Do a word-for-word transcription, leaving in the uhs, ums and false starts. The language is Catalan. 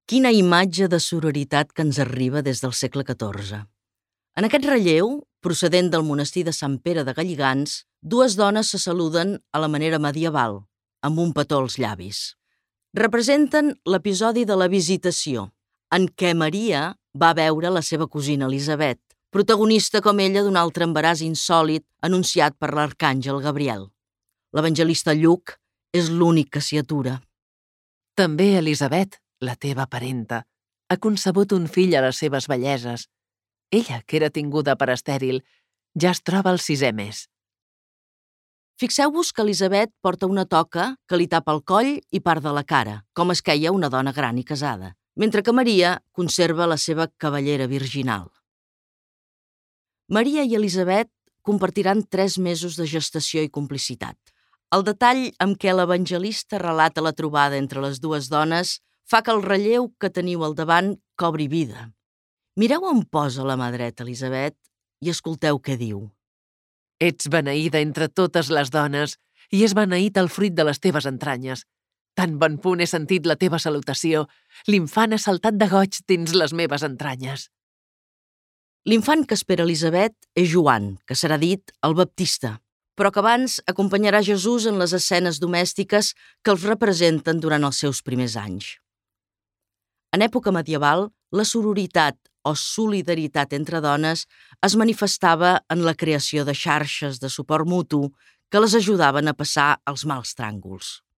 Quina imatge de sororitat que ens arriba des del segle catorze. En aquest relleu, procedent del monestir de Sant Pere de Galligants, dues dones se saluden a la manera medieval, amb un petó als llavis. Representen l'episodi de la Visitació, en què Maria va veure la seva cosina Elisabet, protagonista com ella d'un altre embaràs insòlit anunciat per l'arcàngel Gabriel. L'evangelista Lluc és l'únic que s'hi atura. També Elisabet, la teva parenta, ha concebut un fill a les seves velleses. Ella, que era tinguda per estèril, ja es troba al sisè mes. Fixeu-vos que Elisabet porta una toca que li tapa el coll i part de la cara, com es queia una dona gran i casada, mentre que Maria conserva la seva cabellera virginal. Maria i Elisabet compartiran tres mesos de gestació i complicitat. El detall amb què l'evangelista relata la trobada entre les dues dones fa que el relleu que teniu al davant cobri vida. Mireu on posa la mà dreta Elisabet i escolteu què diu. Ets beneïda entre totes les dones i és beneït el fruit de les teves entranyes. Tan bon punt he sentit la teva salutació. L'infant ha saltat de goig dins les meves entranyes. L'infant que espera Elisabet és Joan, que serà dit el Baptista, però que abans acompanyarà Jesús en les escenes domèstiques que els representen durant els seus primers anys. En època medieval, la sororitat o solidaritat entre dones es manifestava en la creació de xarxes de suport mutu que les ajudaven a passar els mals tràngols.